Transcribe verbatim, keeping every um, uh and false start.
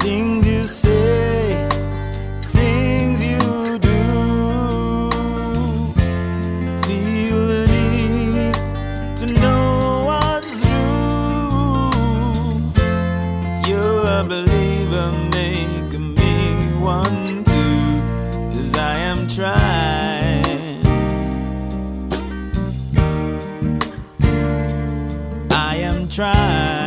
things you say, things you do. Feel the need to know what's true. If you're a believer, make me one too, 'cause I am trying. I am trying.